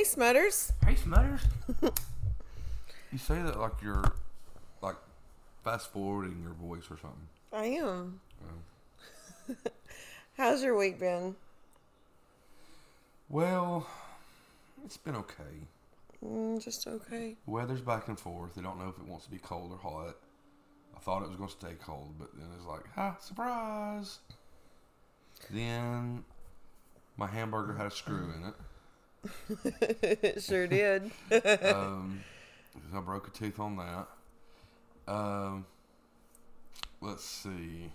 Smutters. Hey, Smutters. You say that like you're like fast forwarding your voice or something. I am. Oh. How's your week been? Well, it's been okay. Just okay. The weather's back and forth. They don't know if it wants to be cold or hot. I thought it was going to stay cold, but then it's like, ha, surprise. Then my hamburger had a screw in it. It sure did. I broke a tooth on that. Let's see.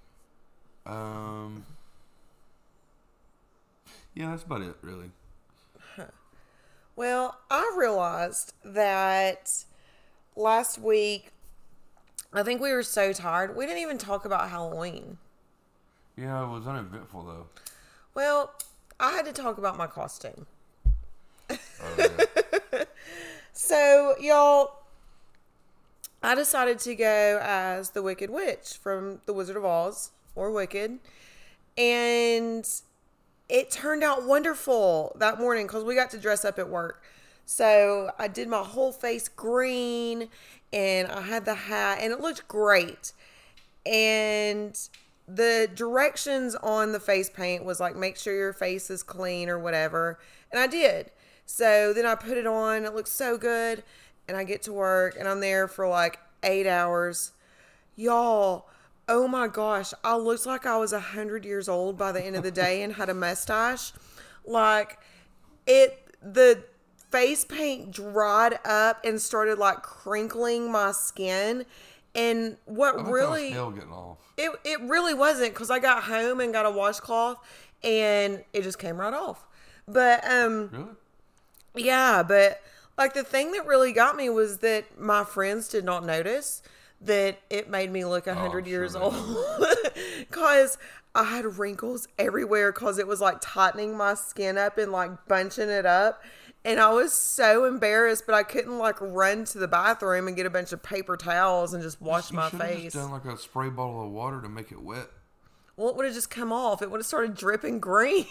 Yeah, that's about it, really. Well, I realized that last week, I think we were so tired, we didn't even talk about Halloween. Yeah, it was uneventful, though. Well, I had to talk about my costume. Oh, yeah. So, y'all, I decided to go as the Wicked Witch from The Wizard of Oz, or Wicked. And it turned out wonderful that morning because we got to dress up at work. So I did my whole face green and I had the hat and it looked great. And the directions on the face paint was like, make sure your face is clean or whatever. And I did. So then I put it on. It looks so good. And I get to work and I'm there for like 8 hours. Y'all, oh my gosh, I looked like I was 100 years old by the end of the day and had a mustache. Like, the face paint dried up and started like crinkling my skin. And what I really, still getting off. it really wasn't, because I got home and got a washcloth and it just came right off. But, Really? yeah, but like the thing that really got me was that my friends did not notice that it made me look 100 years old, because I had wrinkles everywhere because it was like tightening my skin up and like bunching it up. And I was so embarrassed, but I couldn't like run to the bathroom and get a bunch of paper towels and just wash my You should have face. just done like a spray bottle of water to make it wet. Well, it would have just come off. It would have started dripping green.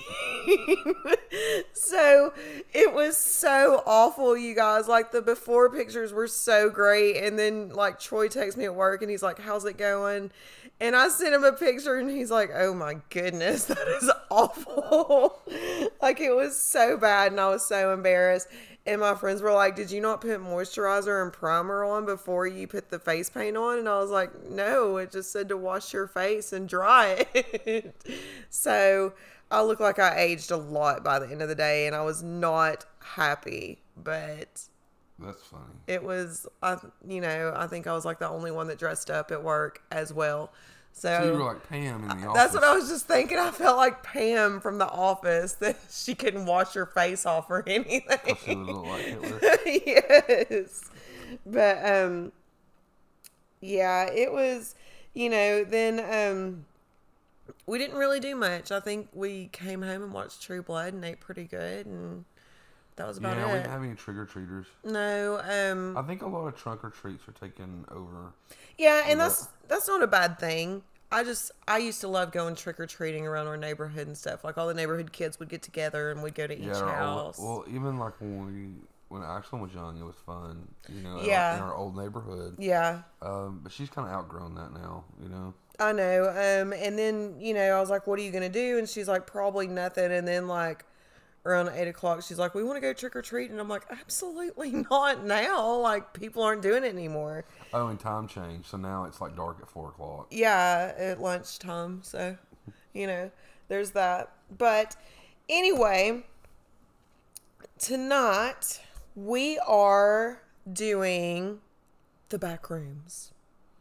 So it was so awful, you guys. Like, the before pictures were so great. And then like Troy texts me at work and he's like, how's it going? And I sent him a picture and he's like, oh my goodness, that is awful. Like, it was so bad and I was so embarrassed. And my friends were like, did you not put moisturizer and primer on before you put the face paint on? And I was like, no, it just said to wash your face and dry it. So I look like I aged a lot by the end of the day and I was not happy. But That's funny. it was, I think I was like the only one that dressed up at work as well. So you were like Pam in the office. That's what I was just thinking. I felt like Pam from The Office, that she couldn't wash her face off or anything. She would look like Hitler. Yes. But, yeah, it was, then, we didn't really do much. I think we came home and watched True Blood and ate pretty good, and that was about We it. didn't have any trick-or-treaters. No, I think a lot of trunk-or-treats are taking over. yeah, and that's not a bad thing. I used to love going trick-or-treating around our neighborhood and stuff. Like, all the neighborhood kids would get together and we'd go to each house. Well, even like when Ashlyn was young, it was fun. Yeah. In our old neighborhood. Yeah. But she's kind of outgrown that now. I know. And then, I was like, what are you going to do? And she's like, probably nothing. And then, like, around 8 o'clock, she's like, we want to go trick-or-treat. And I'm like, absolutely not now. Like, people aren't doing it anymore. Oh, and time change. So now it's like dark at 4 o'clock. Yeah, at lunchtime. So, there's that. But anyway, tonight we are doing the back rooms.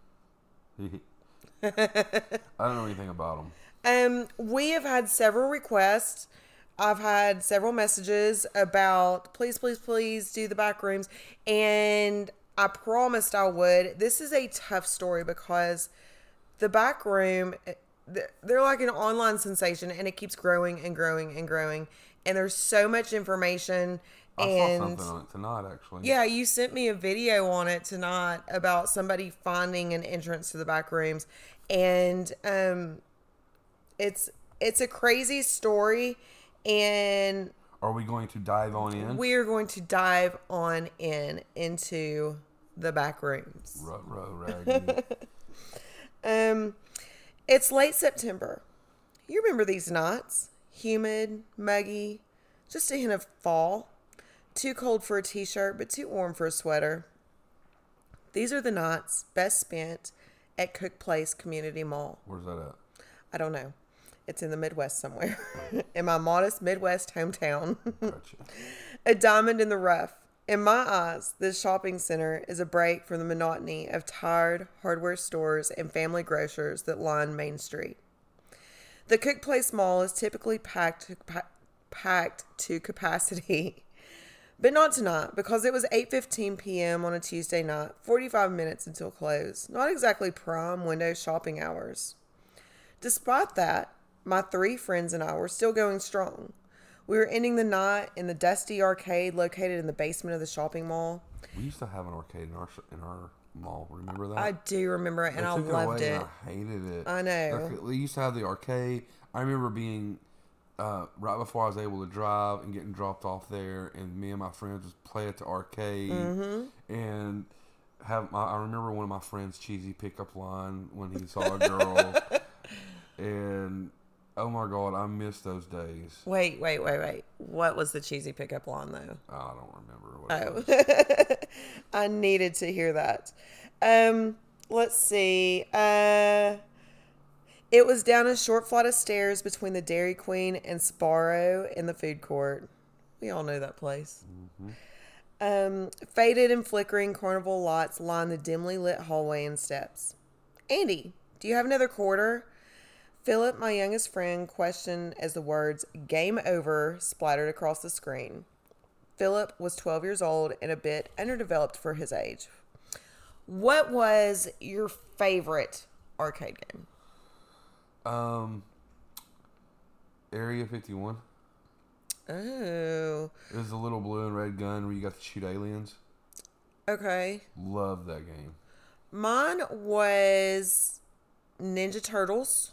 I don't know anything about them. We have had several requests. I've had several messages about please, please, please do the back rooms. And I promised I would. This is a tough story because the back room, they're like an online sensation and it keeps growing and growing and growing. And there's so much information. I saw something on it tonight, actually. Yeah, you sent me a video on it tonight about somebody finding an entrance to the back rooms. And it's a crazy story. And Are we going to dive on in? We are going to dive on into the back rooms. Raggy. It's late September. You remember these nights? Humid, muggy, just a hint of fall. Too cold for a t-shirt, but too warm for a sweater. These are the nights best spent at Cook Place Community Mall. Where's that at? I don't know. It's in the Midwest somewhere. In my modest Midwest hometown. Gotcha. A diamond in the rough. In my eyes, this shopping center is a break from the monotony of tired hardware stores and family grocers that line Main Street. The Cook Place Mall is typically packed to capacity. But not tonight, because it was 8:15 p.m. on a Tuesday night, 45 minutes until close. Not exactly prime window shopping hours. Despite that, my 3 friends and I were still going strong. We were ending the night in the dusty arcade located in the basement of the shopping mall. We used to have an arcade in our mall. Remember that? I do remember it, and I took loved away it. And I hated it. I know. Like, we used to have the arcade. I remember being right before I was able to drive and getting dropped off there, and me and my friends would play at the arcade. Mm-hmm. And I remember one of my friends' cheesy pickup line when he saw a girl, and oh my God, I miss those days. Wait. What was the cheesy pickup line, though? I don't remember what it was. I needed to hear that. Let's see. It was down a short flight of stairs between the Dairy Queen and Sparrow in the food court. We all know that place. Mm-hmm. Faded and flickering carnival lights line the dimly lit hallway and steps. Andy, do you have another quarter? Philip, my youngest friend, questioned as the words "game over" splattered across the screen. Philip was 12 years old and a bit underdeveloped for his age. What was your favorite arcade game? Area 51. Oh. It was a little blue and red gun where you got to shoot aliens. Okay. Love that game. Mine was Ninja Turtles,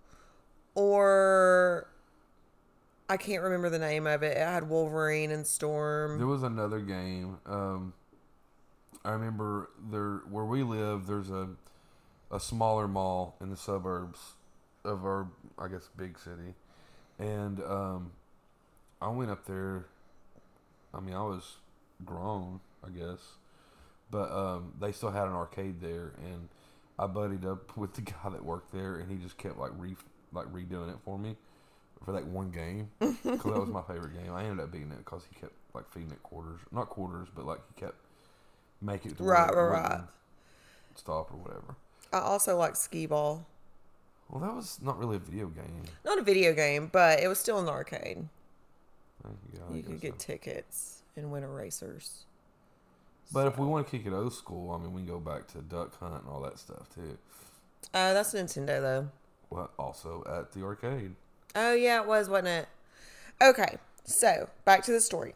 or I can't remember the name of it. It had Wolverine and Storm. There was another game. I remember where we live, there's a smaller mall in the suburbs of our, I guess, big city. And I went up there. I mean, I was grown, I guess. But they still had an arcade there. And I buddied up with the guy that worked there. And he just kept redoing it for me for that one game. Because that was my favorite game. I ended up beating it because he kept feeding it quarters. Not quarters, but he kept making it to right. Stop or whatever. I also like Skee Ball. Well, that was not really a video game. Not a video game, but it was still an arcade. Yeah, you could get tickets and win erasers. But if we want to kick it old school, I mean, we can go back to Duck Hunt and all that stuff, too. That's Nintendo, though. Well, also at the arcade. Oh, yeah, it was, wasn't it? Okay, so, back to the story.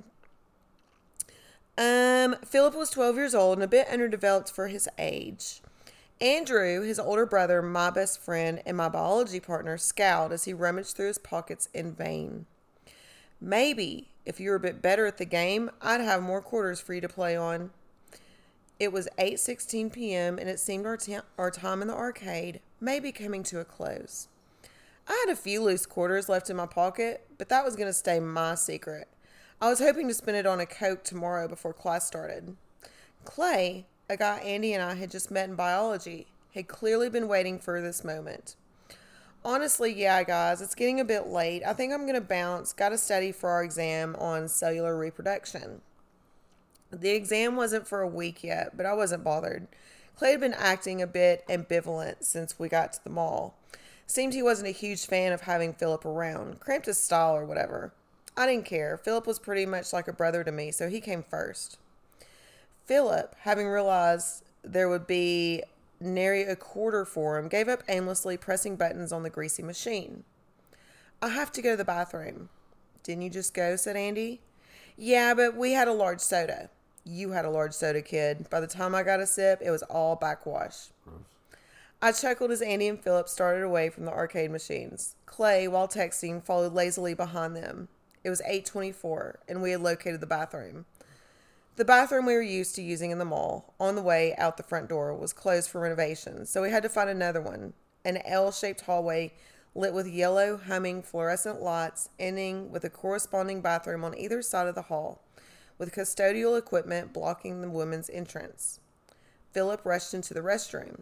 Philip was 12 years old and a bit underdeveloped for his age. Andrew, his older brother, my best friend, and my biology partner, scowled as he rummaged through his pockets in vain. Maybe, if you were a bit better at the game, I'd have more quarters for you to play on. It was 8:16 p.m., and it seemed our time in the arcade may be coming to a close. I had a few loose quarters left in my pocket, but that was going to stay my secret. I was hoping to spend it on a Coke tomorrow before class started. Clay, a guy Andy and I had just met in biology, had clearly been waiting for this moment. Honestly, yeah, guys, it's getting a bit late. I think I'm going to bounce. Got to study for our exam on cellular reproduction. The exam wasn't for a week yet, but I wasn't bothered. Clay had been acting a bit ambivalent since we got to the mall. Seemed he wasn't a huge fan of having Philip around. Cramped his style or whatever. I didn't care. Philip was pretty much like a brother to me, so he came first. Philip, having realized there would be nary a quarter for him, gave up aimlessly, pressing buttons on the greasy machine. I have to go to the bathroom. Didn't you just go? Said Andy. Yeah, but we had a large soda. You had a large soda, kid. By the time I got a sip, it was all backwash. Gross. I chuckled as Andy and Philip started away from the arcade machines. Clay, while texting, followed lazily behind them. It was 8:24, and we had located the bathroom. The bathroom we were used to using in the mall, on the way out the front door, was closed for renovation, so we had to find another one. An L-shaped hallway lit with yellow, humming fluorescent lights, ending with a corresponding bathroom on either side of the hall, with custodial equipment blocking the women's entrance. Philip rushed into the restroom.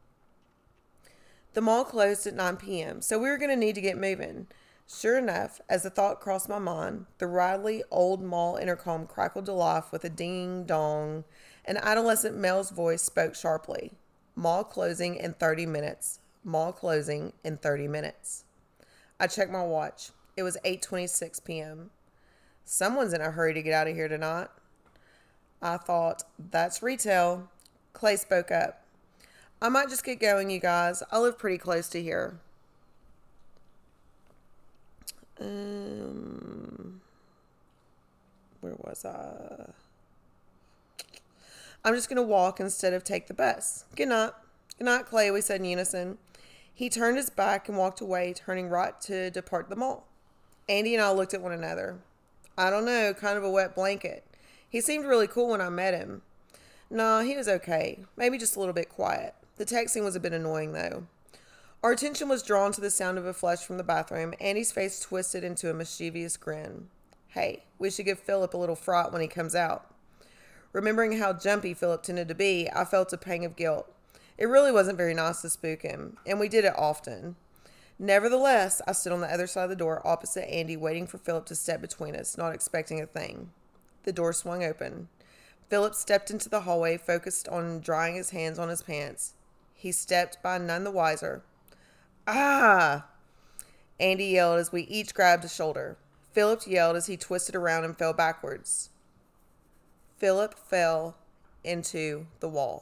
The mall closed at 9 p.m., so we were going to need to get moving. Sure enough, as the thought crossed my mind, the Riley old mall intercom crackled to life with a ding-dong. An adolescent male's voice spoke sharply. Mall closing in 30 minutes. Mall closing in 30 minutes. I checked my watch. It was 8:26 p.m. Someone's in a hurry to get out of here tonight. I thought, that's retail. Clay spoke up. I might just get going, you guys. I live pretty close to here. Where was I? I'm just going to walk instead of take the bus. Good night. Good night, Clay, we said in unison. He turned his back and walked away, turning right to depart the mall. Andy and I looked at one another. I don't know, kind of a wet blanket. He seemed really cool when I met him. Nah, he was okay. Maybe just a little bit quiet. The texting was a bit annoying, though. Our attention was drawn to the sound of a flush from the bathroom. Andy's face twisted into a mischievous grin. Hey, we should give Philip a little fright when he comes out. Remembering how jumpy Philip tended to be, I felt a pang of guilt. It really wasn't very nice to spook him, and we did it often. Nevertheless, I stood on the other side of the door opposite Andy, waiting for Philip to step between us, not expecting a thing. The door swung open. Philip stepped into the hallway, focused on drying his hands on his pants. He stepped by none the wiser. Ah! Andy yelled as we each grabbed a shoulder. Philip yelled as he twisted around and fell backwards. Philip fell into the wall.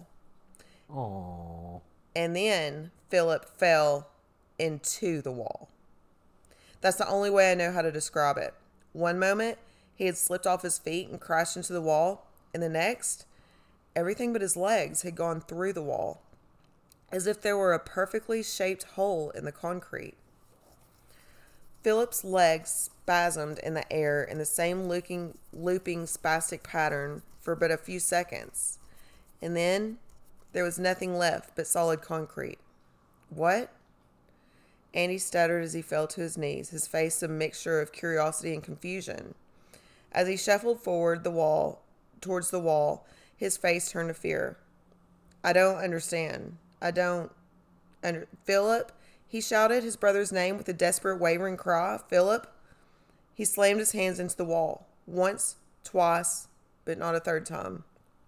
Aww. And then Philip fell into the wall. That's the only way I know how to describe it. One moment, he had slipped off his feet and crashed into the wall, and the next, everything but his legs had gone through the wall, as if there were a perfectly shaped hole in the concrete. Philip's legs spasmed in the air in the same looping spastic pattern for but a few seconds, and then there was nothing left but solid concrete. What? Andy stuttered as he fell to his knees, his face a mixture of curiosity and confusion. As he shuffled forward towards the wall, his face turned to fear. I don't understand. Philip, he shouted his brother's name with a desperate, wavering cry. Philip. He slammed his hands into the wall. Once, twice, but not a third time.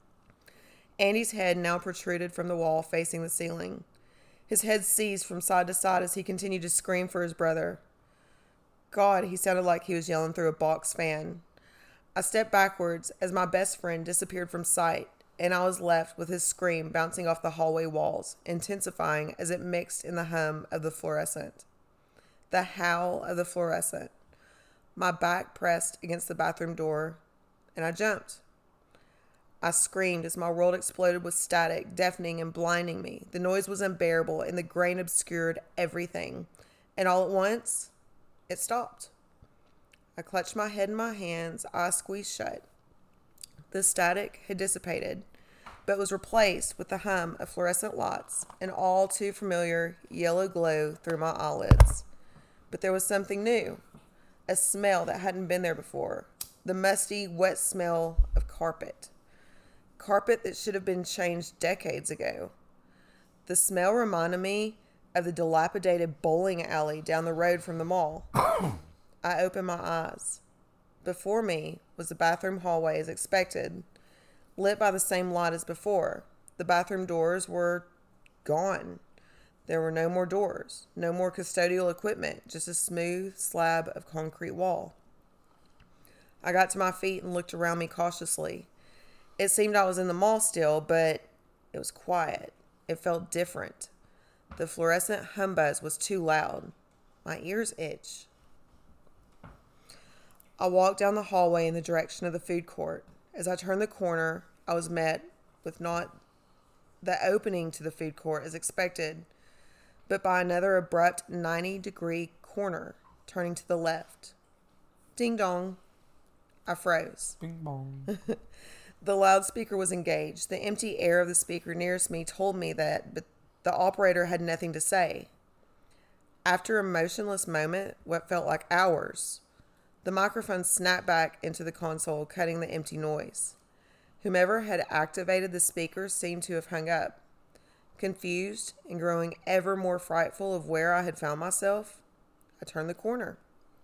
Andy's head now protruded from the wall, facing the ceiling. His head seized from side to side as he continued to scream for his brother. God, he sounded like he was yelling through a box fan. I stepped backwards as my best friend disappeared from sight, and I was left with his scream bouncing off the hallway walls, intensifying as it mixed in the hum of the fluorescent. The howl of the fluorescent. My back pressed against the bathroom door, and I jumped. I screamed as my world exploded with static, deafening and blinding me. The noise was unbearable, and the grain obscured everything. And all at once, it stopped. I clutched my head in my hands, eyes squeezed shut. The static had dissipated, but was replaced with the hum of fluorescent lights, an all too familiar yellow glow through my eyelids. But there was something new, a smell that hadn't been there before, the musty, wet smell of carpet. Carpet that should have been changed decades ago. The smell reminded me of the dilapidated bowling alley down the road from the mall. I opened my eyes. Before me was the bathroom hallway as expected, lit by the same light as before. The bathroom doors were gone. There were no more doors, no more custodial equipment, just a smooth slab of concrete wall. I got to my feet and looked around me cautiously. It seemed I was in the mall still, but it was quiet. It felt different. The fluorescent humbuzz was too loud. My ears itched. I walked down the hallway in the direction of the food court. As I turned the corner, I was met with not the opening to the food court as expected, but by another abrupt 90-degree corner, turning to the left. Ding dong. I froze. Bing bong. The loudspeaker was engaged. The empty air of the speaker nearest me told me that, but the operator had nothing to say. After a motionless moment, what felt like hours, the microphone snapped back into the console, cutting the empty noise. Whomever had activated the speaker seemed to have hung up. Confused and growing ever more frightful of where I had found myself, I turned the corner.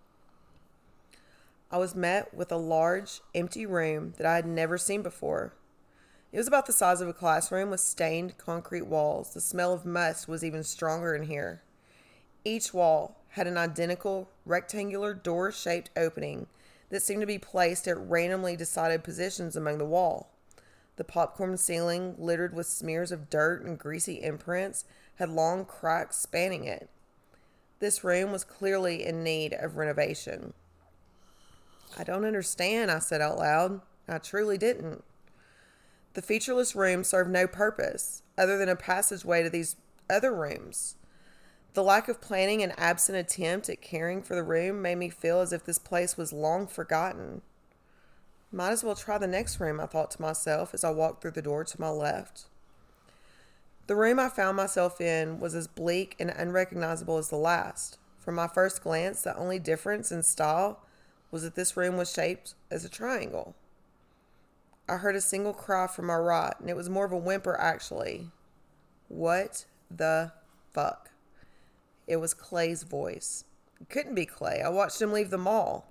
I was met with a large, empty room that I had never seen before. It was about the size of a classroom with stained concrete walls. The smell of must was even stronger in here. Each wall had an identical rectangular door-shaped opening that seemed to be placed at randomly decided positions among the wall. The popcorn ceiling, littered with smears of dirt and greasy imprints, had long cracks spanning it. This room was clearly in need of renovation. I don't understand, I said out loud. I truly didn't. The featureless room served no purpose other than a passageway to these other rooms. The lack of planning and absent attempt at caring for the room made me feel as if this place was long forgotten. Might as well try the next room, I thought to myself as I walked through the door to my left. The room I found myself in was as bleak and unrecognizable as the last. From my first glance, the only difference in style was that this room was shaped as a triangle. I heard a single cry from my right, and it was more of a whimper, actually. What the fuck? It was Clay's voice. It couldn't be Clay. I watched him leave the mall.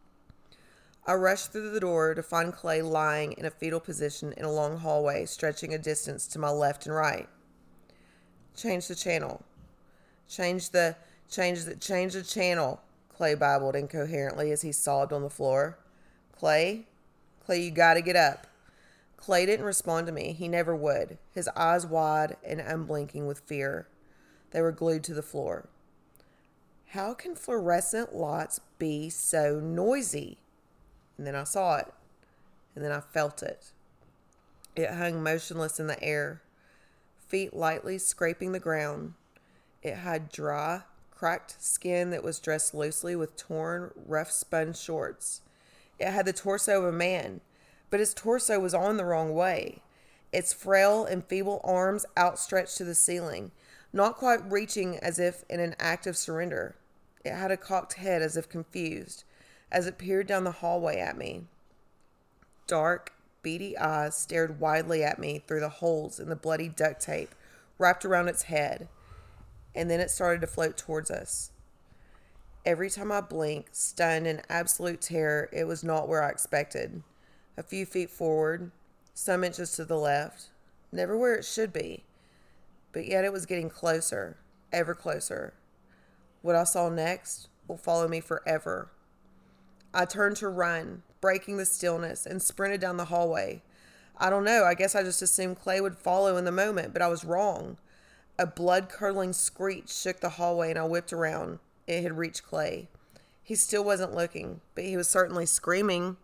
I rushed through the door to find Clay lying in a fetal position in a long hallway, stretching a distance to my left and right. Change the channel. Change the channel, Clay babbled incoherently as he sobbed on the floor. Clay, you gotta get up. Clay didn't respond to me. He never would, his eyes wide and unblinking with fear. They were glued to the floor. How can fluorescent lights be so noisy? And then I saw it. And then I felt it. It hung motionless in the air, feet lightly scraping the ground. It had dry, cracked skin that was dressed loosely with torn, rough-spun shorts. It had the torso of a man, but his torso was on the wrong way. Its frail and feeble arms outstretched to the ceiling, not quite reaching as if in an act of surrender. It had a cocked head as if confused, as it peered down the hallway at me. Dark, beady eyes stared widely at me through the holes in the bloody duct tape wrapped around its head, and then it started to float towards us. Every time I blinked, stunned in absolute terror, it was not where I expected. A few feet forward, some inches to the left, never where it should be. But yet it was getting closer, ever closer. What I saw next will follow me forever. I turned to run, breaking the stillness, and sprinted down the hallway. I don't know, I guess I just assumed Clay would follow in the moment, but I was wrong. A blood-curdling screech shook the hallway, and I whipped around. It had reached Clay. He still wasn't looking, but he was certainly screaming.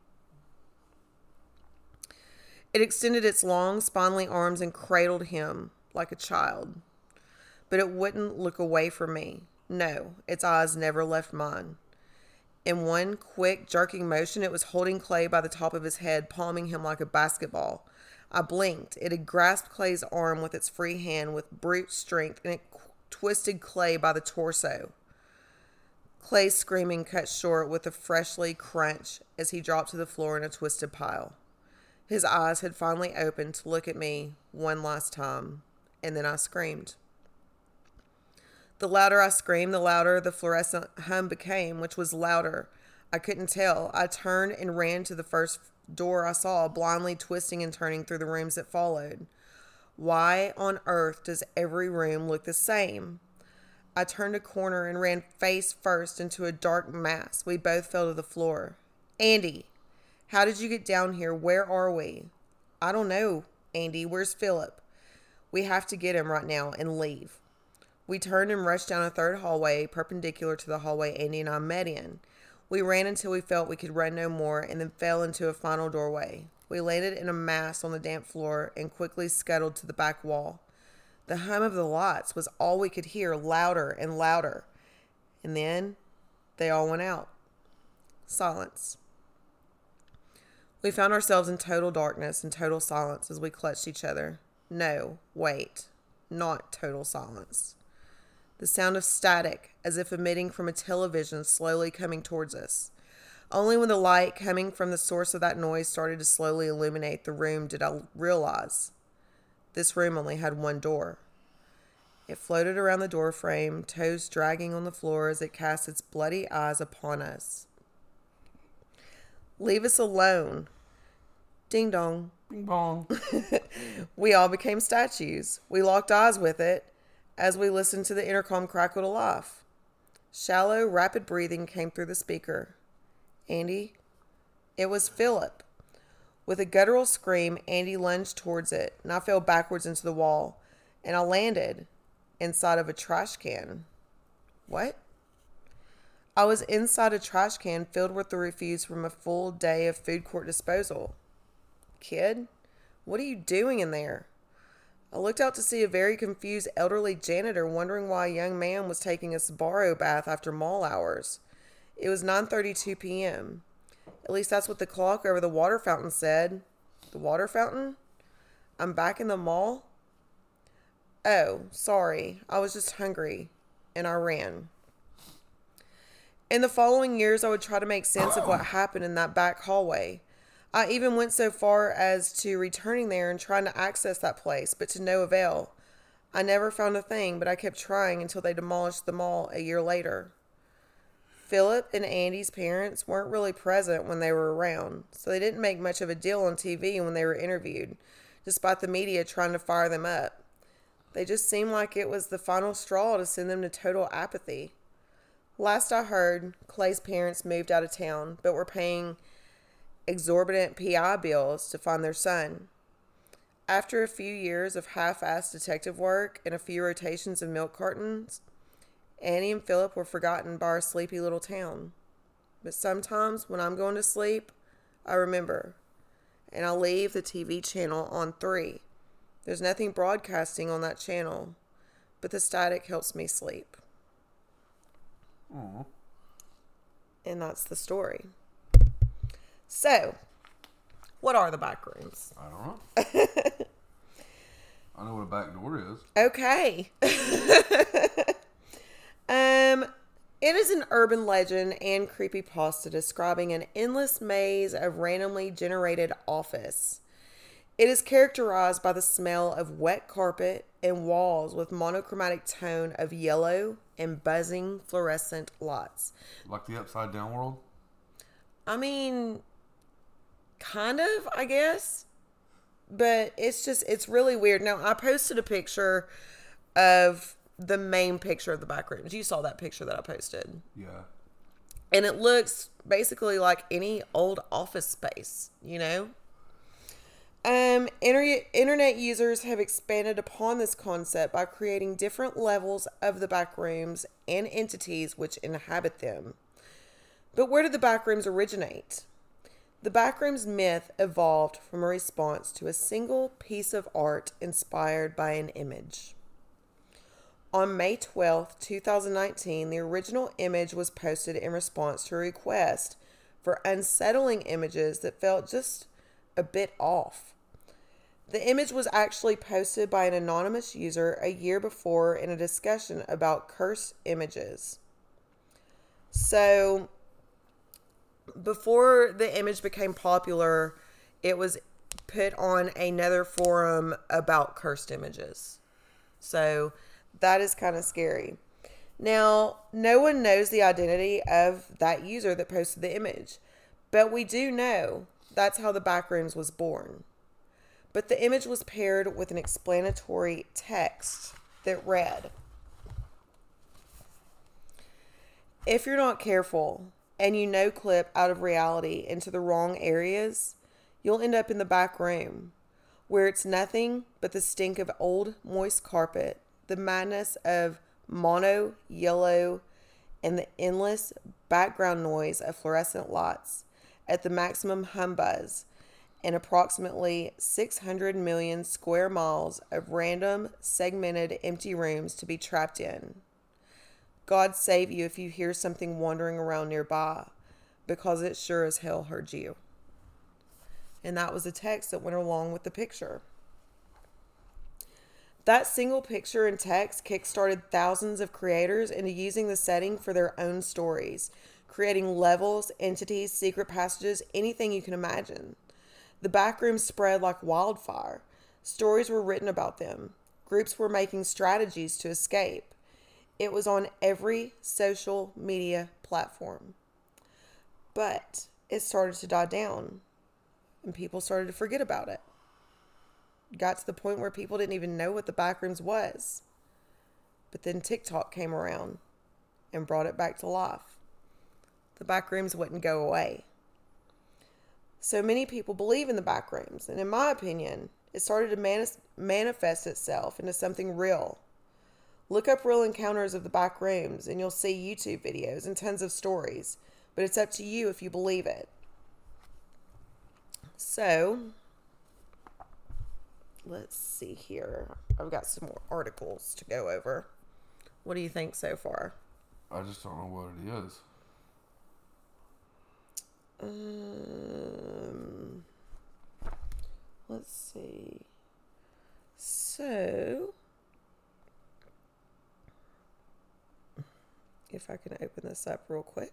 It extended its long, spindly arms and cradled him like a child. But it wouldn't look away from me. No, its eyes never left mine. In one quick, jerking motion, it was holding Clay by the top of his head, palming him like a basketball. I blinked. It had grasped Clay's arm with its free hand with brute strength, and it twisted Clay by the torso. Clay's screaming cut short with a freshly crunch as he dropped to the floor in a twisted pile. His eyes had finally opened to look at me one last time, and then I screamed. The louder I screamed, the louder the fluorescent hum became, which was louder. I couldn't tell. I turned and ran to the first door I saw, blindly twisting and turning through the rooms that followed. Why on earth does every room look the same? I turned a corner and ran face first into a dark mass. We both fell to the floor. Andy, how did you get down here? Where are we? I don't know, Andy. Where's Philip? We have to get him right now and leave. We turned and rushed down a third hallway, perpendicular to the hallway Andy and I met in. We ran until we felt we could run no more and then fell into a final doorway. We landed in a mass on the damp floor and quickly scuttled to the back wall. The hum of the lights was all we could hear, louder and louder. And then they all went out. Silence. We found ourselves in total darkness and total silence as we clutched each other. No, wait. Not total silence. The sound of static, as if emitting from a television slowly coming towards us. Only when the light coming from the source of that noise started to slowly illuminate the room did I realize this room only had one door. It floated around the door frame, toes dragging on the floor as it cast its bloody eyes upon us. Leave us alone. Ding dong. Bing bong. We all became statues. We locked eyes with it as we listened to the intercom crackle to life. Shallow, rapid breathing came through the speaker. Andy? It was Philip. With a guttural scream, Andy lunged towards it, and I fell backwards into the wall, and I landed inside of a trash can. What? I was inside a trash can filled with the refuse from a full day of food court disposal. Kid, what are you doing in there? I looked out to see a very confused elderly janitor wondering why a young man was taking a Sbarro bath after mall hours. It was 9:32 p.m. At least that's what the clock over the water fountain said. The water fountain? I'm back in the mall? Oh, sorry. I was just hungry. And I ran. In the following years, I would try to make sense of what happened in that back hallway. I even went so far as to returning there and trying to access that place, but to no avail. I never found a thing, but I kept trying until they demolished the mall a year later. Philip and Andy's parents weren't really present when they were around, so they didn't make much of a deal on TV when they were interviewed, despite the media trying to fire them up. They just seemed like it was the final straw to send them to total apathy. Last I heard, Clay's parents moved out of town, but were paying exorbitant PI bills to find their son. After a few years of half-assed detective work and a few rotations of milk cartons, Annie and Philip were forgotten by our sleepy little town. But sometimes when I'm going to sleep, I remember. And I'll leave the TV channel on 3. There's nothing broadcasting on that channel, but the static helps me sleep. Aww. And that's the story. So, what are the back rooms? I don't know. I know what a back door is. Okay. It is an urban legend and creepypasta describing an endless maze of randomly generated office. It is characterized by the smell of wet carpet and walls with monochromatic tone of yellow and buzzing fluorescent lights. Like the Upside Down world? I mean, kind of, I guess. But it's really weird. Now, I posted a picture of the main picture of the back rooms. You saw that picture that I posted. Yeah. And it looks basically like any old office space, you know? Internet users have expanded upon this concept by creating different levels of the back rooms and entities which inhabit them. But where did the back rooms originate? The backrooms myth evolved from a response to a single piece of art inspired by an image. On May 12, 2019, the original image was posted in response to a request for unsettling images that felt just a bit off. The image was actually posted by an anonymous user a year before in a discussion about cursed images. So, before the image became popular, it was put on another forum about cursed images. So, that is kind of scary. Now, no one knows the identity of that user that posted the image, but we do know that's how the Backrooms was born. But the image was paired with an explanatory text that read, "If you're not careful and you no-clip out of reality into the wrong areas, you'll end up in the back room, where it's nothing but the stink of old, moist carpet, the madness of mono yellow, and the endless background noise of fluorescent lights at the maximum humbuzz, and approximately 600 million square miles of random, segmented, empty rooms to be trapped in. God save you if you hear something wandering around nearby, because it sure as hell heard you. And that was the text that went along with the picture. That single picture and text kickstarted thousands of creators into using the setting for their own stories, creating levels, entities, secret passages, anything you can imagine. The backrooms spread like wildfire. Stories were written about them. Groups were making strategies to escape. It was on every social media platform. But it started to die down, and people started to forget about it. Got to the point where people didn't even know what the backrooms was. But then TikTok came around and brought it back to life. The backrooms wouldn't go away. So many people believe in the backrooms, and in my opinion, it started to manifest itself into something real. Look up real encounters of the backrooms, and you'll see YouTube videos and tons of stories, but it's up to you if you believe it. So, let's see here. I've got some more articles to go over. What do you think so far? I just don't know what it is. Let's see. So, if I can open this up real quick.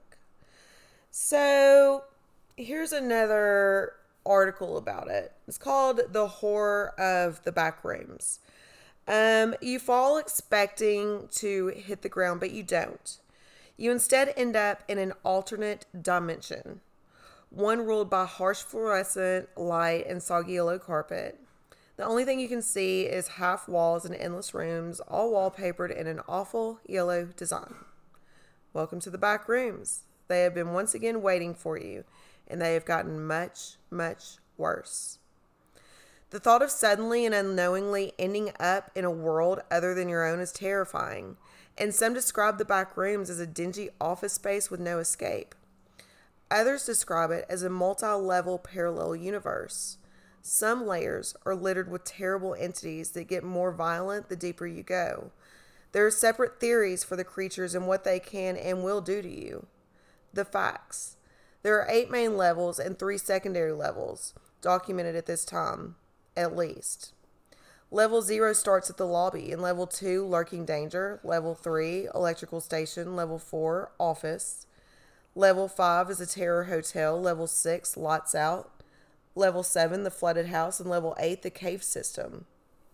So, here's another article about it. It's called The Horror of the Backrooms. You fall expecting to hit the ground, but you don't. You instead end up in an alternate dimension. One ruled by harsh fluorescent light and soggy yellow carpet. The only thing you can see is half walls and endless rooms, all wallpapered in an awful yellow design. Welcome to the back rooms. They have been once again waiting for you, and they have gotten much, much worse. The thought of suddenly and unknowingly ending up in a world other than your own is terrifying, and some describe the back rooms as a dingy office space with no escape. Others describe it as a multi-level parallel universe. Some layers are littered with terrible entities that get more violent the deeper you go. There are separate theories for the creatures and what they can and will do to you. The facts. There are 8 main levels and 3 secondary levels, documented at this time, at least. Level 0 starts at the lobby, and Level 2, lurking danger. Level 3, electrical station. Level 4, office. Level 5 is a terror hotel. Level 6, lights out. Level 7, the flooded house. And Level 8, the cave system.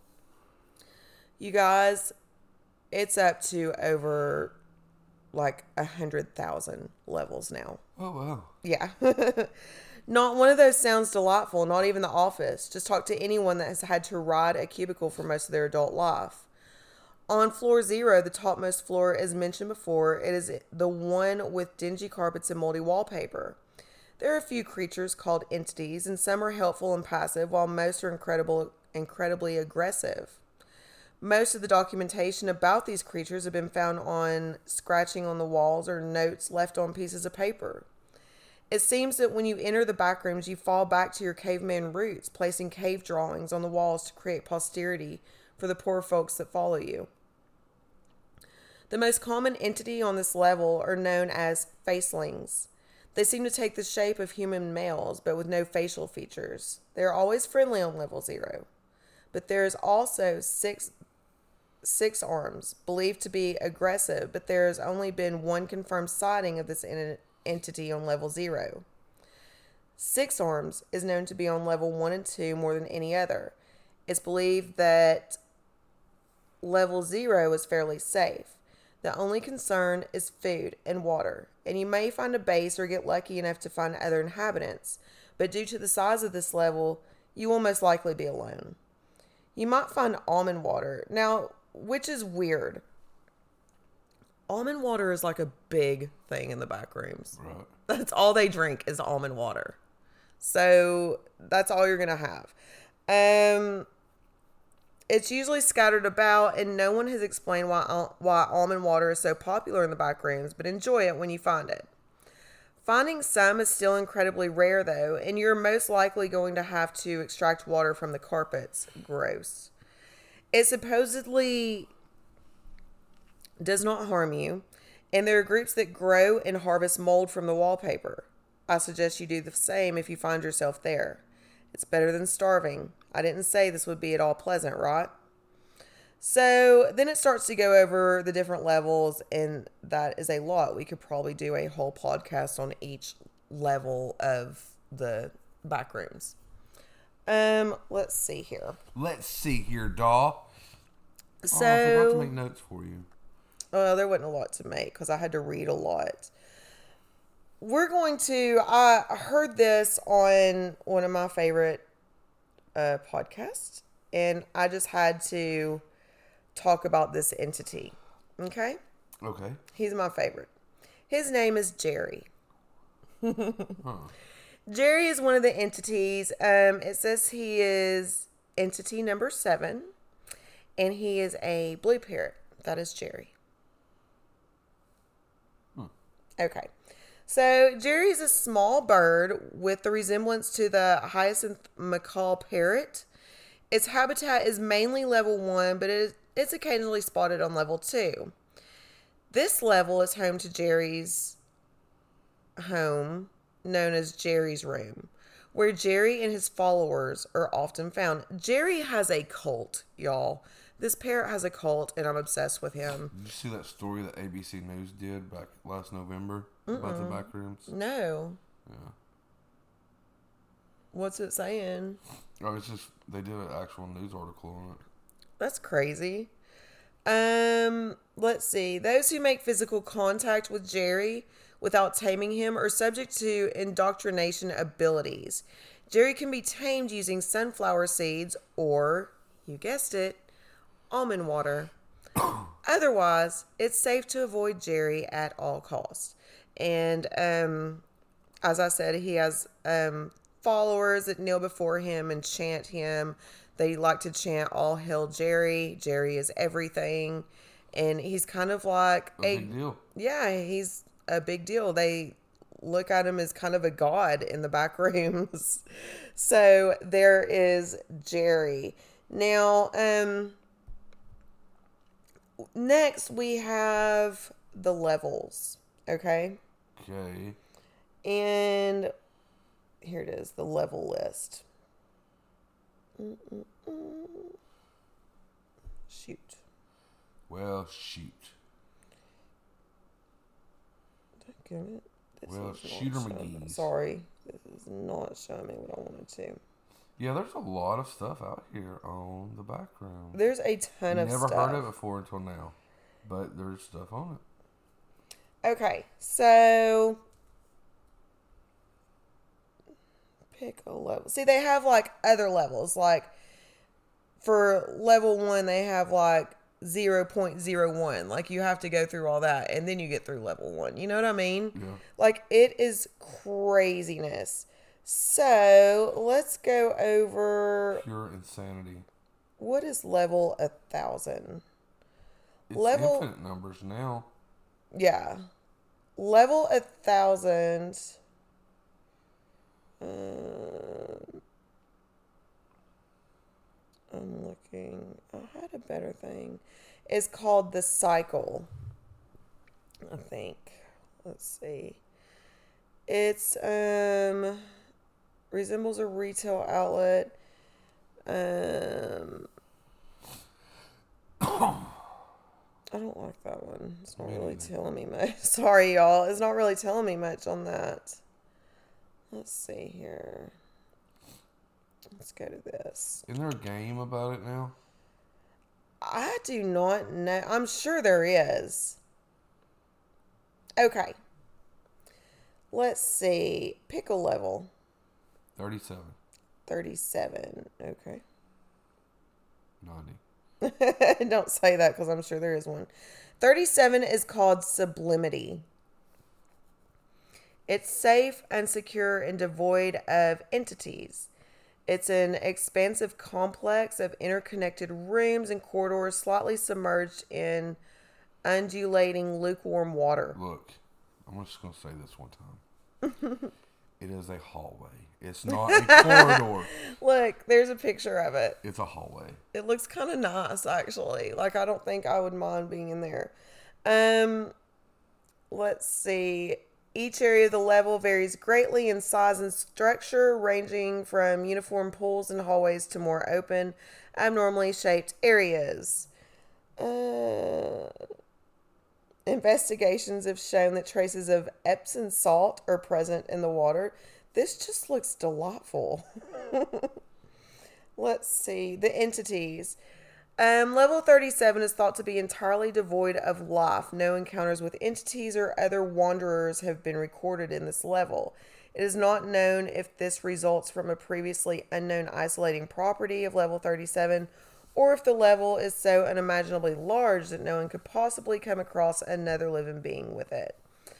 You guys, it's up to over like 100,000 levels now. Oh, wow. Yeah. Not one of those sounds delightful, not even The Office. Just talk to anyone that has had to ride a cubicle for most of their adult life. On floor 0, the topmost floor, as mentioned before, it is the one with dingy carpets and moldy wallpaper. There are a few creatures called entities, and some are helpful and passive, while most are incredibly aggressive. Most of the documentation about these creatures have been found on scratching on the walls or notes left on pieces of paper. It seems that when you enter the backrooms, you fall back to your caveman roots, placing cave drawings on the walls to create posterity for the poor folks that follow you. The most common entity on this level are known as facelings. They seem to take the shape of human males, but with no facial features. They are always friendly on level 0. But there is also six arms, believed to be aggressive, but there has only been one confirmed sighting of this entity on level 0. 6 arms is known to be on level 1 and 2 more than any other. It's believed that level 0 is fairly safe. The only concern is food and water, and you may find a base or get lucky enough to find other inhabitants, but due to the size of this level, you will most likely be alone. You might find almond water. Now, which is weird. Almond water is like a big thing in the back rooms. Right. That's all they drink is almond water. So that's all you're going to have. It's usually scattered about, and no one has explained why almond water is so popular in the back rooms, but enjoy it when you find it. Finding some is still incredibly rare, though, and you're most likely going to have to extract water from the carpets. Gross. It supposedly does not harm you, and there are groups that grow and harvest mold from the wallpaper. I suggest you do the same if you find yourself there. It's better than starving. I didn't say this would be at all pleasant, right? So then it starts to go over the different levels, and that is a lot. We could probably do a whole podcast on each level of the back rooms. Let's see here. Let's see here, doll. So, I forgot to make notes for you. well, there wasn't a lot to make because I had to read a lot. I heard this on one of my favorite podcasts, and I just had to talk about this entity. Okay? Okay. He's my favorite. His name is Jerry. Huh. Jerry is one of the entities. It says he is entity number 7, and he is a blue parrot. That is Jerry. Okay. So Jerry is a small bird with the resemblance to the hyacinth macaw parrot. Its habitat is mainly level 1, but it's occasionally spotted on level 2. This level is home to Jerry's home, known as Jerry's Room, where Jerry and his followers are often found. Jerry has a cult, y'all. This parrot has a cult, and I'm obsessed with him. Did you see that story that ABC News did back last November about the back rooms? No. Yeah. What's it saying? Oh, it's just they did an actual news article on it. That's crazy. Let's see. Those who make physical contact with Jerry without taming him are subject to indoctrination abilities. Jerry can be tamed using sunflower seeds or, you guessed it, almond water. Otherwise, it's safe to avoid Jerry at all costs. And as I said, he has followers that kneel before him and chant him. They like to chant "All hail Jerry." Jerry is everything, and he's kind of like A big deal. Yeah, he's a big deal. They look at him as kind of a god in the back rooms. So there is Jerry. Now, next we have the levels. Okay. Okay. And here it is, the level list. Shoot. Well, shoot. Damn it. Well, is not Shooter showing- McGee's. Sorry. This is not showing me what I wanted to. Yeah, there's a lot of stuff out here on the back room. There's a ton of Never stuff. heard of it before until now, but there's stuff on it. Okay, so pick a level. See, they have like other levels. Like for level 1, they have like 0.01. Like you have to go through all that and then you get through level 1. You know what I mean? Yeah. Like it is craziness. So let's go over Pure insanity. what is level 1,000. It's Level- infinite numbers now. Yeah. Level 1,000. I'm looking. I had a better thing. It's called the Cycle. I think. Let's see. It's resembles a retail outlet. I don't like that one. It's not Me really neither. telling me much. Sorry, y'all. It's not really telling me much on that. Let's see here. Let's go to this. Isn't there a game about it now? I do not know. I'm sure there is. Okay. Let's see. Pick a level. 37. 37. Okay. 90. Don't say that because I'm sure there is one. 37 is called Sublimity. It's safe and secure and devoid of entities. It's an expansive complex of interconnected rooms and corridors slightly submerged in undulating lukewarm water. Look, I'm just going to say this one time. It is a hallway. It's not a corridor. Look, there's a picture of it. It's a hallway. It looks kind of nice, actually. Like, I don't think I would mind being in there. Let's see. Each area of the level varies greatly in size and structure, ranging from uniform pools and hallways to more open, abnormally shaped areas. Investigations have shown that traces of Epsom salt are present in the water. This just looks delightful. Let's see. The entities. Level 37 is thought to be entirely devoid of life. No encounters with entities or other wanderers have been recorded in this level. It is not known if this results from a previously unknown isolating property of level 37 or if the level is so unimaginably large that no one could possibly come across another living being with it.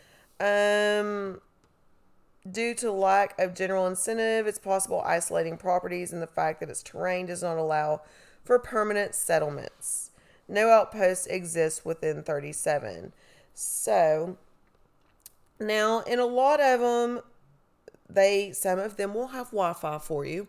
Due to lack of general incentive, its possible isolating properties, and the fact that its terrain does not allow for permanent settlements. No outposts exist within 37. So, now in a lot of them, some of them will have Wi-Fi for you.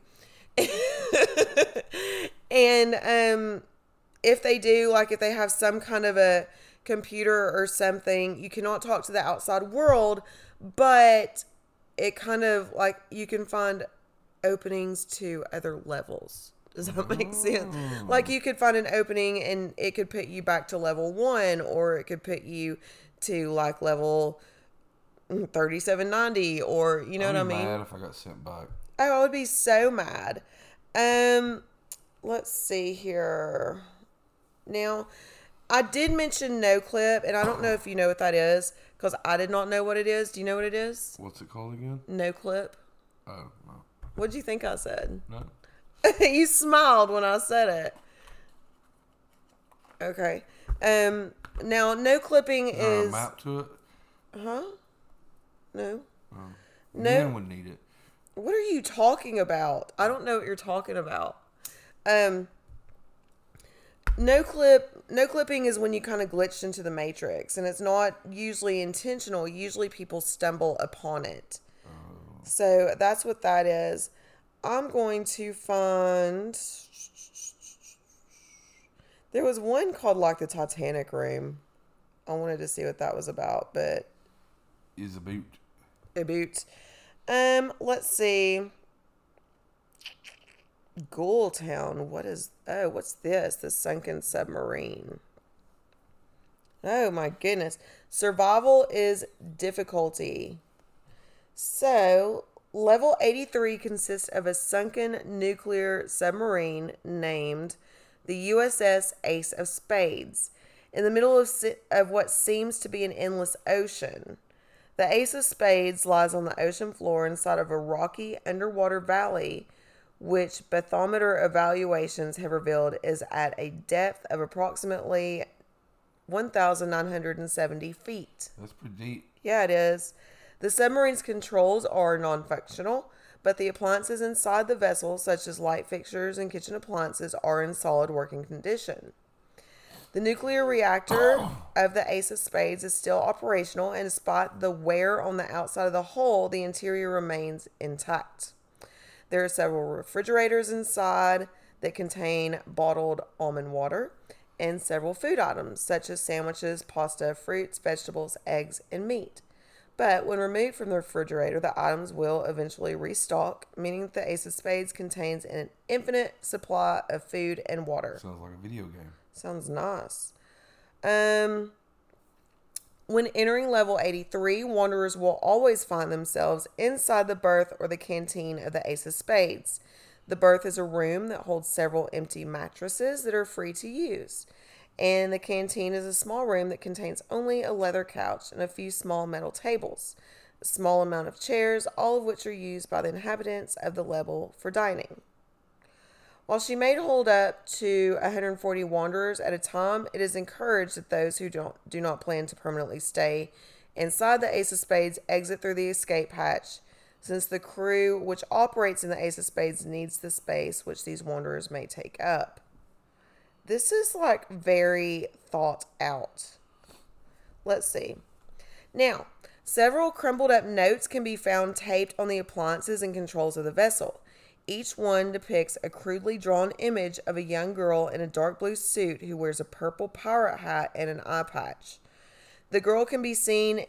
And if they do, like if they have some kind of a computer or something, you cannot talk to the outside world, but it kind of like you can find openings to other levels. Does that make sense? Like you could find an opening and it could put you back to level 1, or it could put you to like level 3790, or you know what I mean? I'd be mad if I got sent back. Oh, I would be so mad. Let's see here. Now, I did mention no clip, and I don't know if you know what that is, because I did not know what it is. Do you know what it is? What's it called again? No clip. Oh, no. What did you think I said? No. You smiled when I said it. Okay. Now, no clipping Is there is... a map to it? Huh? No. Oh. No. Men would need it. What are you talking about? I don't know what you're talking about. No clipping is when you kind of glitched into the matrix, and it's not usually intentional. Usually people stumble upon it. Oh. So that's what that is. I'm going to find... There was one called like the Titanic Room. I wanted to see what that was about, but... Is a boot. A boot. Let's see. Ghoultown. What's this? The sunken submarine. Oh my goodness. Survival is difficulty. So, level 83 consists of a sunken nuclear submarine named the USS Ace of Spades in the middle of what seems to be an endless ocean. The Ace of Spades lies on the ocean floor inside of a rocky underwater valley, which bathymeter evaluations have revealed is at a depth of approximately 1,970 feet. That's pretty deep. Yeah, it is. The submarine's controls are non-functional, but the appliances inside the vessel, such as light fixtures and kitchen appliances, are in solid working condition. The nuclear reactor of the Ace of Spades is still operational, and despite the wear on the outside of the hull, the interior remains intact. There are several refrigerators inside that contain bottled almond water and several food items, such as sandwiches, pasta, fruits, vegetables, eggs, and meat. But when removed from the refrigerator, the items will eventually restock, meaning that the Ace of Spades contains an infinite supply of food and water. Sounds like a video game. Sounds nice. When entering level 83, wanderers will always find themselves inside the berth or the canteen of the Ace of Spades. The berth is a room that holds several empty mattresses that are free to use. And the canteen is a small room that contains only a leather couch and a few small metal tables, a small amount of chairs, all of which are used by the inhabitants of the level for dining. While she may hold up to 140 wanderers at a time, it is encouraged that those who do not plan to permanently stay inside the Ace of Spades exit through the escape hatch, since the crew which operates in the Ace of Spades needs the space which these wanderers may take up. This is like very thought out. Let's see. Now, several crumpled up notes can be found taped on the appliances and controls of the vessel. Each one depicts a crudely drawn image of a young girl in a dark blue suit who wears a purple pirate hat and an eye patch. The girl can be seen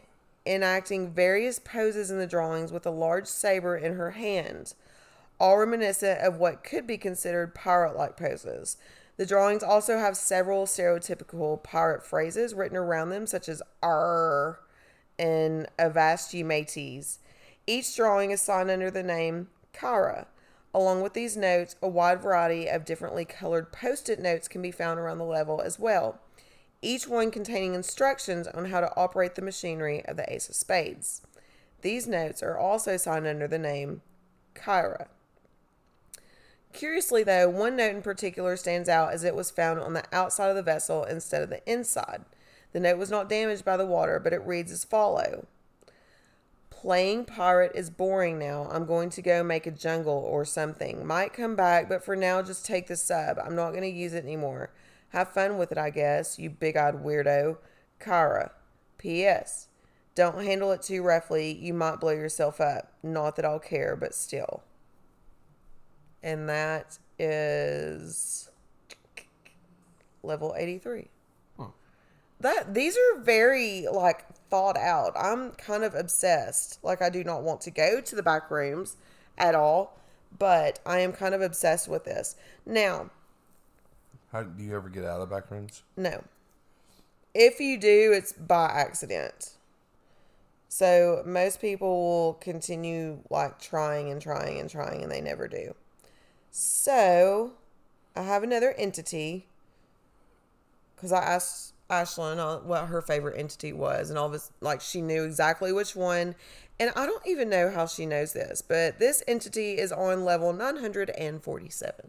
enacting various poses in the drawings with a large saber in her hand, all reminiscent of what could be considered pirate-like poses. The drawings also have several stereotypical pirate phrases written around them, such as "Arr" and "Avast ye mateys." Each drawing is signed under the name Kara. Along with these notes, a wide variety of differently colored post-it notes can be found around the level as well, each one containing instructions on how to operate the machinery of the Ace of Spades. These notes are also signed under the name Kyra. Curiously, though, one note in particular stands out as it was found on the outside of the vessel instead of the inside. The note was not damaged by the water, but it reads as follows. Playing pirate is boring now. I'm going to go make a jungle or something. Might come back, but for now just take the sub. I'm not going to use it anymore. Have fun with it, I guess, you big-eyed weirdo. Kyra. P.S. Don't handle it too roughly. You might blow yourself up. Not that I'll care, but still. And that is level 83. These are very, like, thought out. I'm kind of obsessed. Like, I do not want to go to the back rooms at all, but I am kind of obsessed with this. Now, how do you ever get out of the back rooms? No. If you do, it's by accident. So most people will continue, like, trying, and they never do. So, I have another entity, because I asked Ashlyn what her favorite entity was, and all this, like, she knew exactly which one, and I don't even know how she knows this, but this entity is on level 947.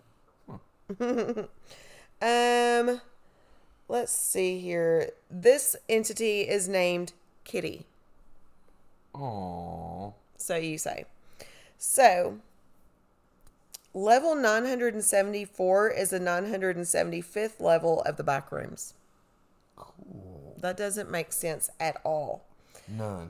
Let's see here. This entity is named Kitty. Aww. So you say. So, level 974 is the 975th level of the back rooms. Cool. That doesn't make sense at all. None.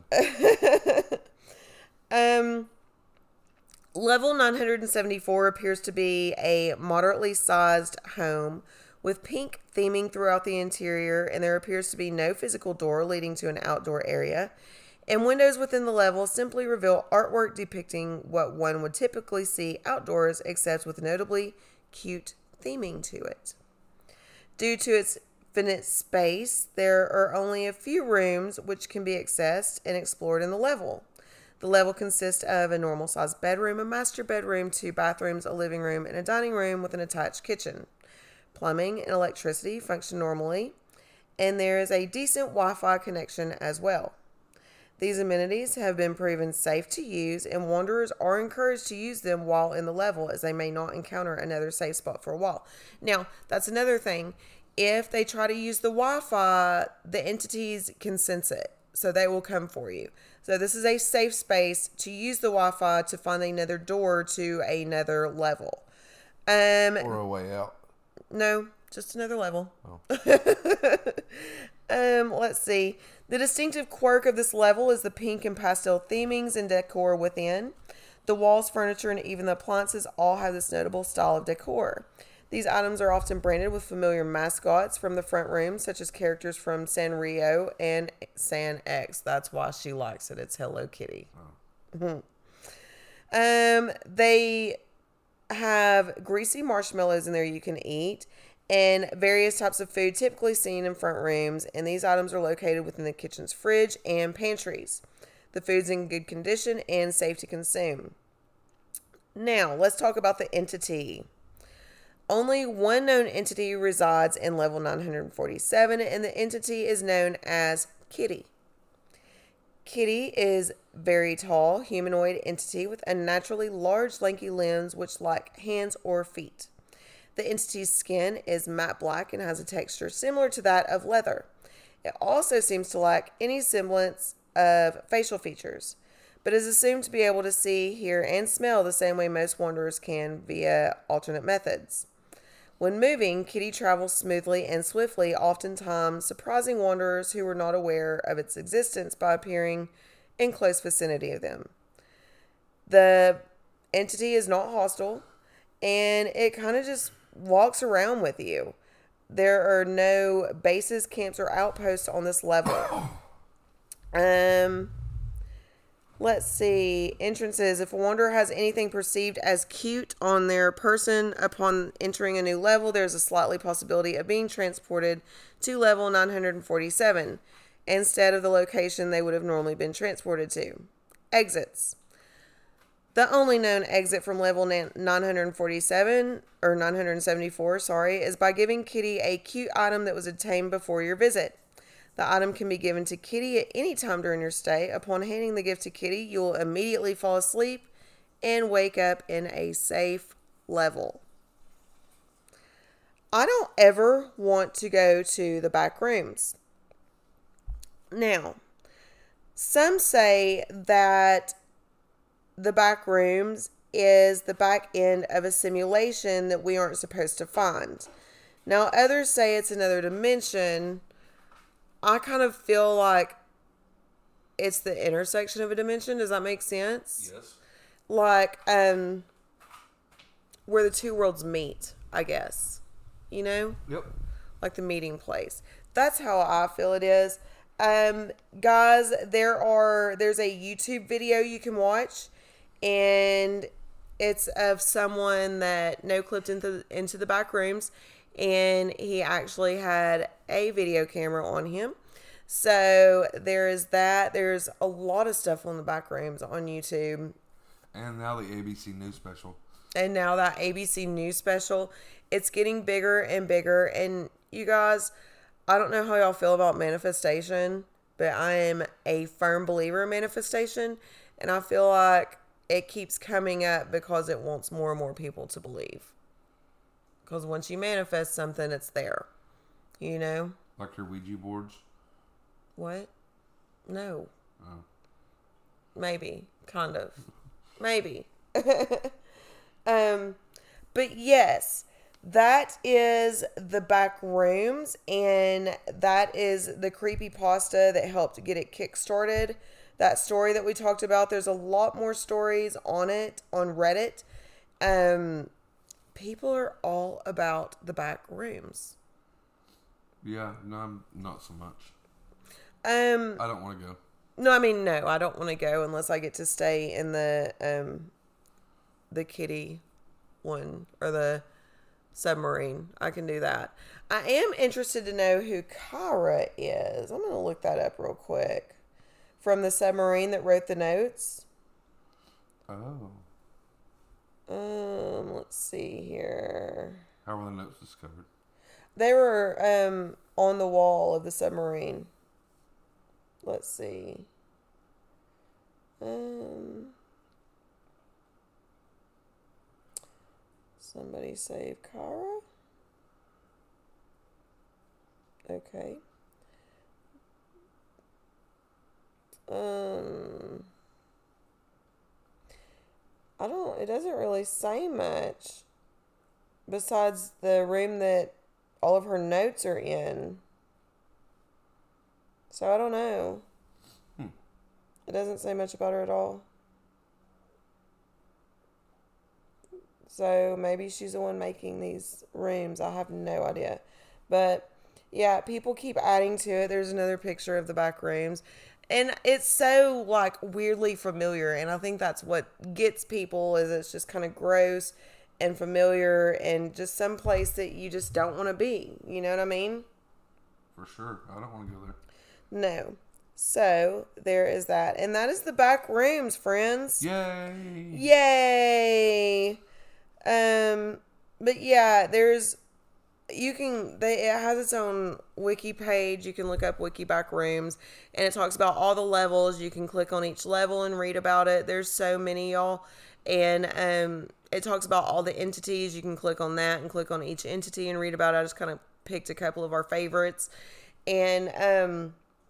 Level 974 appears to be a moderately sized home with pink theming throughout the interior, and there appears to be no physical door leading to an outdoor area. And windows within the level simply reveal artwork depicting what one would typically see outdoors, except with notably cute theming to it. Due to its finite space, there are only a few rooms which can be accessed and explored in the level. The level consists of a normal-sized bedroom, a master bedroom, 2 bathrooms, a living room, and a dining room with an attached kitchen. Plumbing and electricity function normally, and there is a decent Wi-Fi connection as well. These amenities have been proven safe to use, and wanderers are encouraged to use them while in the level, as they may not encounter another safe spot for a while. Now, that's another thing. If they try to use the Wi-Fi, the entities can sense it, so they will come for you. So this is a safe space to use the Wi-Fi to find another door to another level. Or a way out. No, just another level. Oh. Let's see. The distinctive quirk of this level is the pink and pastel themings and decor within. The walls, furniture, and even the appliances all have this notable style of decor. These items are often branded with familiar mascots from the front room, such as characters from Sanrio and San X. That's why she likes it. It's Hello Kitty. Oh. They have greasy marshmallows in there you can eat, and various types of food typically seen in front rooms, and these items are located within the kitchen's fridge and pantries. The food's in good condition and safe to consume. Now, let's talk about the entity. Only one known entity resides in level 947, and the entity is known as Kitty. Kitty is very tall, humanoid entity with unnaturally large, lanky limbs which lack hands or feet. The entity's skin is matte black and has a texture similar to that of leather. It also seems to lack any semblance of facial features, but is assumed to be able to see, hear, and smell the same way most wanderers can via alternate methods. When moving, Kitty travels smoothly and swiftly, oftentimes surprising wanderers who were not aware of its existence by appearing in close vicinity of them. The entity is not hostile, and it kind of just walks around with you. There are no bases, camps, or outposts on this level. Um, let's see. Entrances. If a wanderer has anything perceived as cute on their person upon entering a new level, there's a slightly possibility of being transported to level 947 instead of the location they would have normally been transported to. Exits. The only known exit from level 947, or 974, is by giving Kitty a cute item that was obtained before your visit. The item can be given to Kitty at any time during your stay. Upon handing the gift to Kitty, you will immediately fall asleep and wake up in a safe level. I don't ever want to go to the back rooms. Now, some say that the back rooms is the back end of a simulation that we aren't supposed to find. Now, others say it's another dimension. I kind of feel like it's the intersection of a dimension. Does that make sense? Yes. Like, where the two worlds meet, I guess. You know? Yep. Like the meeting place. That's how I feel it is. Guys, there's a YouTube video you can watch, and it's of someone that no-clipped into the back rooms, and he actually had a video camera on him. So there is that. There's a lot of stuff on the back rooms on YouTube. And now the ABC News special. And now that ABC News special, it's getting bigger and bigger. And you guys, I don't know how y'all feel about manifestation, but I am a firm believer in manifestation. And I feel like it keeps coming up because it wants more and more people to believe. Because once you manifest something, it's there. You know? Like your Ouija boards? What? No. Oh. Maybe. Kind of. Maybe. But yes, that is the back rooms, and that is the creepypasta that helped get it kickstarted. That story that we talked about, there's a lot more stories on it on Reddit. People are all about the back rooms. Yeah, no, I'm not so much. I don't want to go. No, I mean, no, I don't want to go unless I get to stay in the Kitty one or the submarine. I can do that. I am interested to know who Kara is. I'm going to look that up real quick. From the submarine that wrote the notes. Oh. Let's see here. How were the notes discovered? They were on the wall of the submarine. Let's see. Somebody save Kara. Okay. It doesn't really say much besides the room that all of her notes are in. So I don't know. It doesn't say much about her at all. So maybe she's the one making these rooms. I have no idea. But yeah, people keep adding to it. There's another picture of the back rooms. And it's so like weirdly familiar. And I think that's what gets people, is it's just kind of gross and familiar and just some place that you just don't want to be. You know what I mean? For sure. I don't want to go there. No. So there is that. And that is the back rooms, friends. Yay. Yay. But yeah, it has its own wiki page. You can look up Wiki Back Rooms, and it talks about all the levels. You can click on each level and read about it. There's so many, y'all. And it talks about all the entities. You can click on that and click on each entity and read about it. I just kind of picked a couple of our favorites. And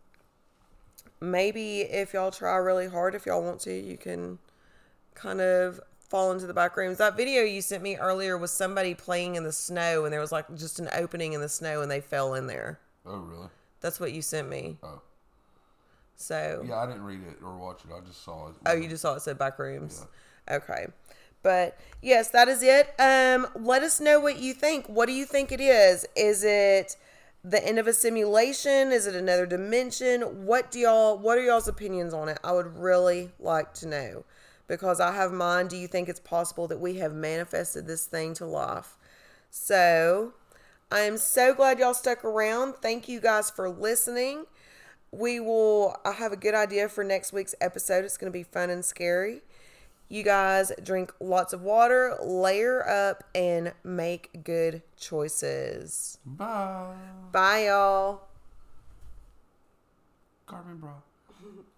maybe if y'all try really hard, if y'all want to, you can kind of fall into the back rooms. That video you sent me earlier was somebody playing in the snow, and there was like just an opening in the snow and they fell in there. Oh, really? That's what you sent me. Oh. So. Yeah, I didn't read it or watch it. I just saw it. Oh, you just saw it said back rooms? Yeah. Okay. But yes, that is it. Let us know what you think. What do you think it is? Is it the end of a simulation? Is it another dimension? What are y'all's opinions on it? I would really like to know, because I have mine. Do you think it's possible that we have manifested this thing to life? So I am so glad y'all stuck around. Thank you guys for listening. I have a good idea for next week's episode. It's going to be fun and scary. You guys drink lots of water, layer up, and make good choices. Bye. Bye, y'all. Carbon bra.